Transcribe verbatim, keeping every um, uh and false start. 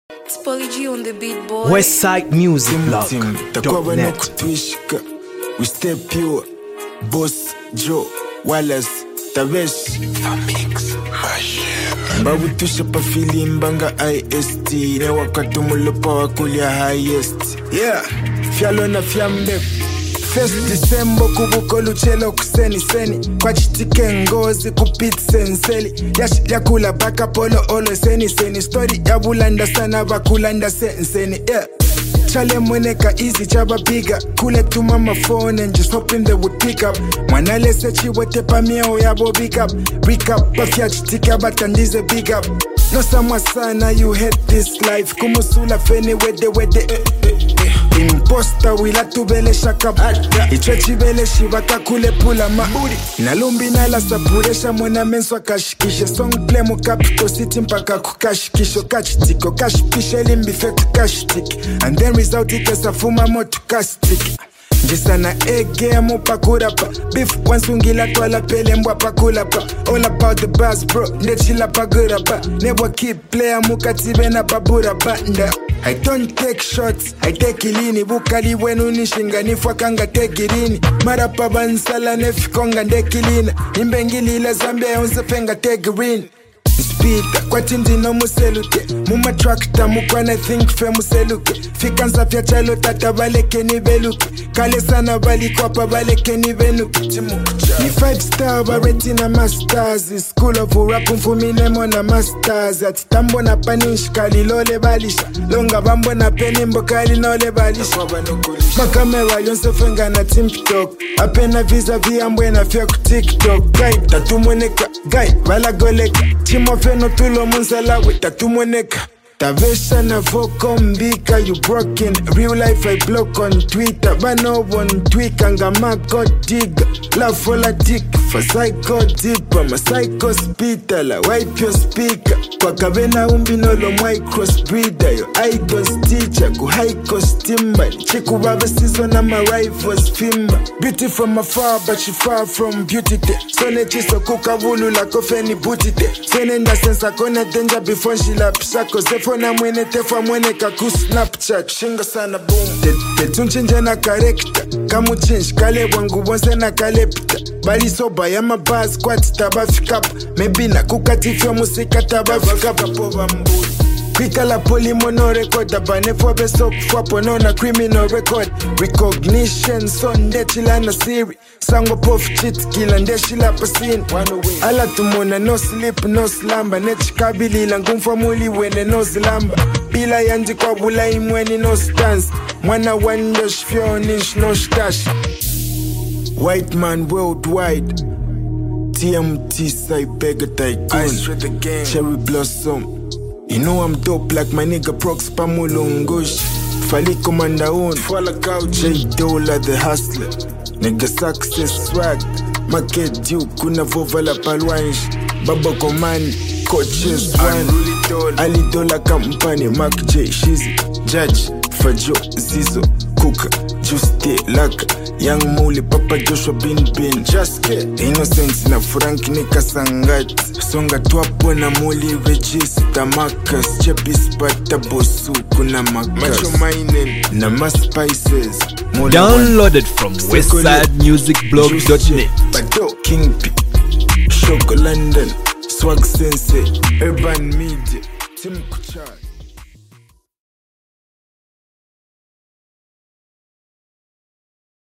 It's Polly G on the beat, boy. Westside Music Blog dot net. We stay pure. Boss Joe Wallace Tavesh Mbabutusha pa fili mbanga I S T ne wakati mulupa wakulia highest. Yeah, fialo na fiambe First December kubuko luchelo kuseni seni kwa chitike ngozi kupit senseli yashi yakula baka polo olo seni seni story ya bulanda sana bakulanda senseni. Yeah, chale mweneka easy chaba biga kule tu mama phone and just hoping they would pick up. Mwanale sechi wote pa miao yabo big up recap bafya chitika batandize big up. No samwa sana you hate this life kumusula feni wede wede eh, eh, eh. Imposter wila tubele shakab Ichechi bele shivaka kule pula mauri Nalumbi nala sapuresha mwana menswa kashikishe Song play mu capital city mpaka kukashikisho Kachitiko kashipishe limbi fake kashitiki And then result ikesa fuma motu kastiki Jisana ege mupa kurapa Beef wansungila twala pele mbwa pakulapa All about the buzz bro, ndechila pagurapa Nebwa keep player mukatibe na babura banda I don't take shots, I take ilini Bukali wenu nishinga nifwakanga tegirini Marapa bansala nefikonga ndekilina Imbengili ila zambia yonsefenga tegirini Speaker, kwa tindi no museluke Muma tractor mukwana think fe museluke Fikanza fya chalo tata baleke ni beluke Kale sana bali kwapa baleke ni benuke Ni five star bareti na masters School of rap mfumine mona masters Ati tambo na panish kali lole balisha Longa bambo na penimbo kali nole balisha Makamera yonse fenga na TikTok Apena visa via mbwena fya ku TikTok Guy, tatu mweneka, guy, bala goleka Chimo feno tulo munzala we tatu mweneka Tavesha na voko mbika you broken Real life I block on Twitter Bano one tweak anga mako digga Love for la dick for psycho deep I'm a psycho speeder la wipe your speaker Kwa kabena umbi nolo micros breeder Yo icons teacher ku high cost timber Chiku baba season na my rifles fimba Beauty from afar but she far from beauty te Sone chiso kukavulu la kofeni booty te Sene nda sensa kone danger before she lap shako Fona mwene tefa mwene kaku Snapchat Shinga sana boom Tetunchinja na karekta Kamu change kale wangu bonse na kalepta Bali soba ya mabaz kwa titaba fikap Maybe na kukatifyo musika taba fikap Kwita la poli mono record Abane fobe sok fwapo no na criminal record Recognition son de chila na siri Sango pof cheat kila nde shila pasini Ala tumona no sleep no slumber Nechikabili la ngumfa muli wene no zilamba Bila yanji kwa bula imweni no stance Mwana wandosh fionish no stash White man worldwide T M T Saipega Tycoon Cherry Blossom. You know I'm dope like my nigga Prox Pamulungush Fali Commander on Fala Couch J Dola the hustler Nigga success swag Market Duke Kuna Vovala Palwanj Baba Command Coaches one Ali Dola Company Mac J Shizzy Judge Fajo Zizo Kuka Juste Laka Young Muli Papa Joshua Bin Bin Just get Innocence na Frank Nika Sangat Songa tuapo na Muli Register Marcus Chepis Pata Bosu Kuna Makas Macho Mainen na Ma Spices Downloaded from westside music blog dot net. Bado King P Shoko London Swag Sensei Urban Media Tim Kuchar.